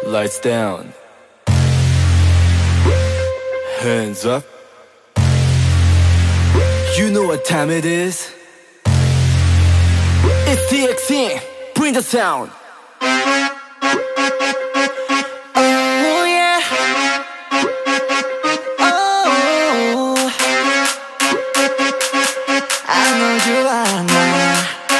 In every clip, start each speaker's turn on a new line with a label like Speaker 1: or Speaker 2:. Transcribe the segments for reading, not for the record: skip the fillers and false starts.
Speaker 1: Lights down. Hands up. You know what time it is. It's TXT. Bring the sound. Oh yeah. Oh, I know you are now.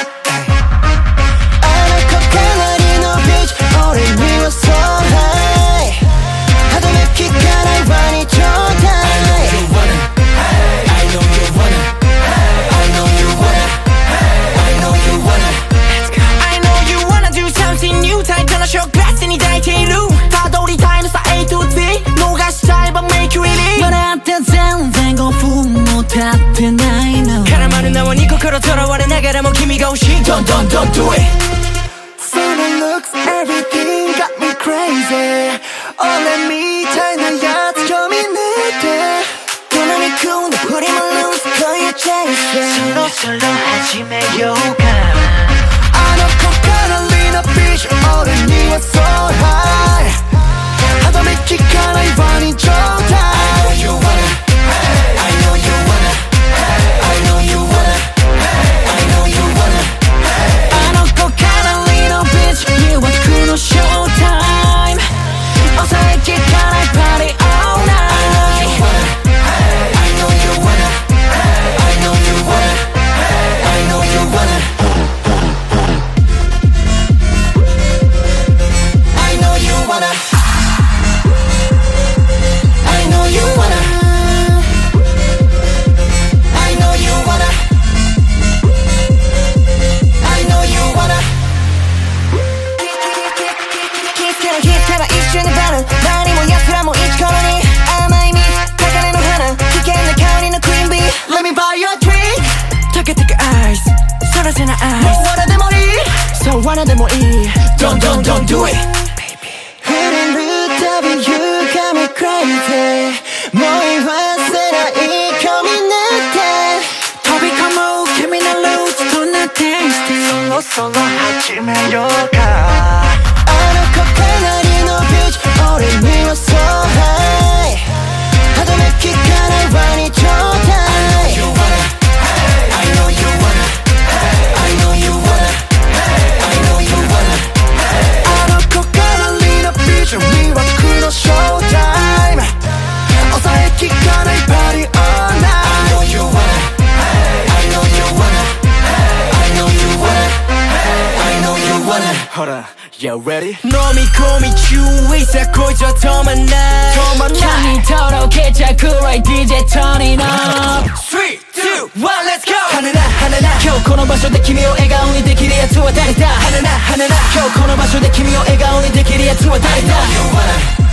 Speaker 1: 카라마는 나와 네 코코로 돌아와라 나가라 뭐君が欲しい Don't do it. Someone looks everything got me crazy. All let me tie 나やつ興味ねえどんなに組んで振り回す恋をチェイスそろそろ始めようかあの子からリナビーチ俺には so high 歯止め効かないワニ状態 I know you wanna I know you wanna I know you wanna I know you wanna あの子からリナビーチ誘惑のショータイム抑えきかないパーティー all night I know you wanna I know you wanna I know you wanna I know you wanna I know you wanna I know you wanna I know you wanna I know you wanna 気づけば一瞬でバル何も奴らも一頃に甘い蜜高嶺の花危険な香りのクリーンビー Let me buy your drink 溶けてくアイスそらせなアイスもう罠でもいいそう罠でもいい Don't do it触れるたび You got me crazy もう言わせない興味ねって飛び込もう君のルーツとなってそろそろ始めようかあの子かなりのビーチ俺には so high 歯止め効かないワニ状態 I know you wanna I know you wanna I know you wanna あの子からリナビーチ魅惑のショータイム抑えきかないパーティー all night I know you wanna I know you wanna I know you wanna I know you wanna Hold on, you ready? 飲み込み注意さこいつは止まんない君にとろけちゃうくらい DJ turn it up 3, 2, 1, let's go 花な花な今日この場所で君を笑顔にできるやつは誰だ花な花な今日この場所で君を笑顔にできるやつは誰だ